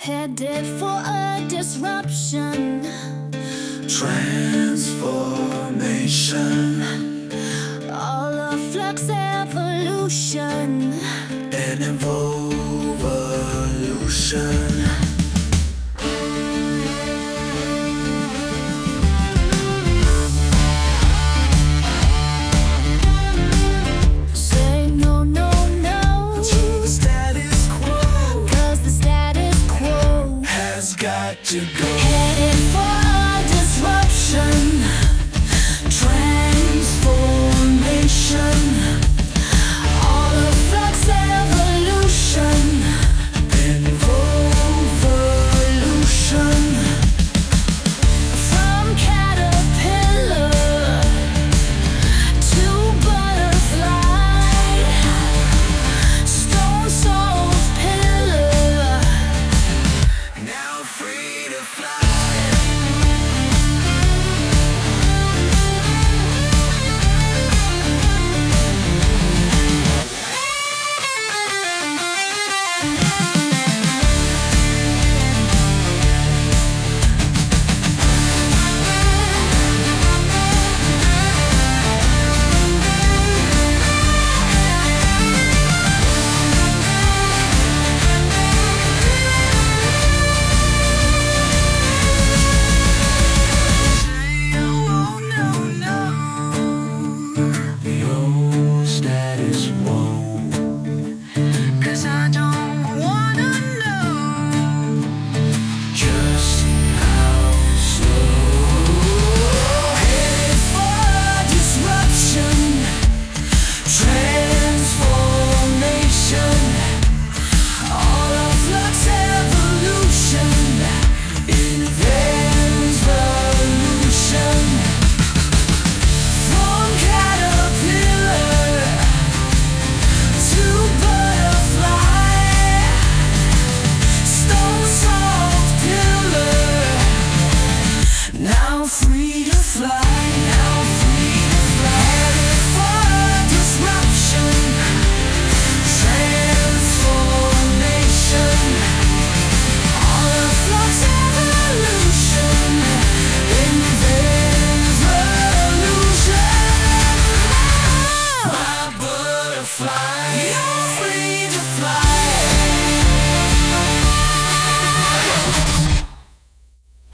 Headed for a disruption, transformation, all a flux evolution, an evolution. Say no, no, no To the status quo cause the status quo has got to go. headed for